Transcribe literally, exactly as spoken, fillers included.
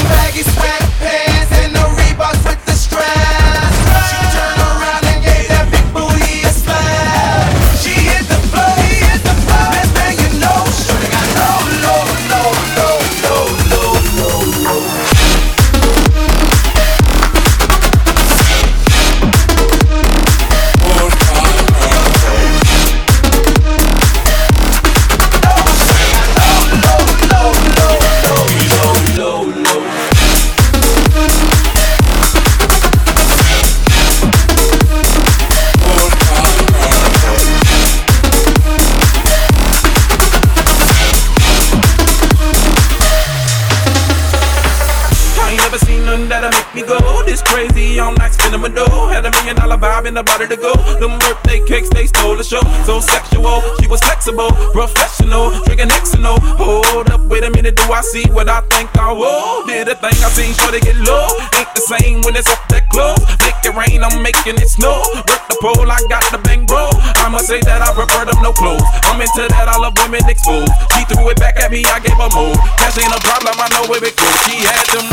baggy sweatpants and the Reeboks with the straps. She turned around and gave that big booty a slap. She hit the floor, he hit the floor. Best thing you know, shorty got low, low, low, low, low, low, low, low. That'll make me go this crazy all night, spinning my dough. Had a million dollar vibe in the body to go. Them birthday cakes, they stole the show. So sexual, she was flexible, professional, drinking Xano. Hold up, wait a minute, do I see what I think I will? Did a thing I seen, sure they get low. Ain't the same when it's up that close. Make it rain, I'm making it snow. Work the pole, I got the bang bro. I must say that I prefer them no clothes. I'm into that, I love women exposed. She threw it back at me, I gave her more. Cash ain't a problem, I know where it goes. She had them